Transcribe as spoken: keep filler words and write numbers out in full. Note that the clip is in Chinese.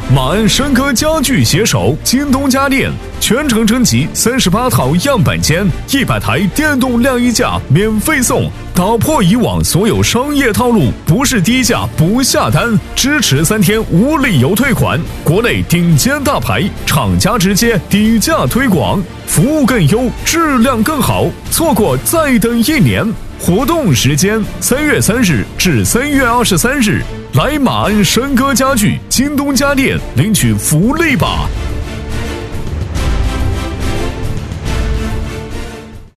马鞍山歌家具携手京东家电，全程升级三十八套样板间，一百台电动晾衣架免费送，打破以往所有商业套路，不是低价不下单，支持三天无理由退款，国内顶尖大牌，厂家直接底价推广，服务更优，质量更好，错过再等一年。活动时间三月三日至三月二十三日，来马鞍山歌家具京东家电领取福利吧。